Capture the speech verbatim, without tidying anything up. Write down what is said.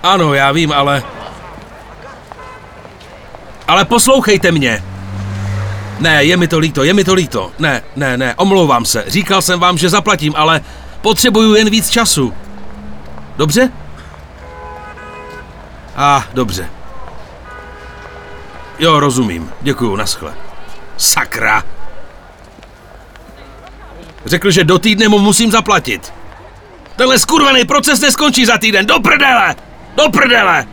Ano, já vím, ale... Ale poslouchejte mě. Ne, je mi to líto, je mi to líto. Ne, ne, ne, omlouvám se. Říkal jsem vám, že zaplatím, ale potřebuju jen víc času. Dobře? A, ah, dobře. Jo, rozumím. Děkuju, naschle. Sakra. Řekl, že do týdne mu musím zaplatit. Tenhle skurvený proces neskončí za týden. Do prdele! Do prdele!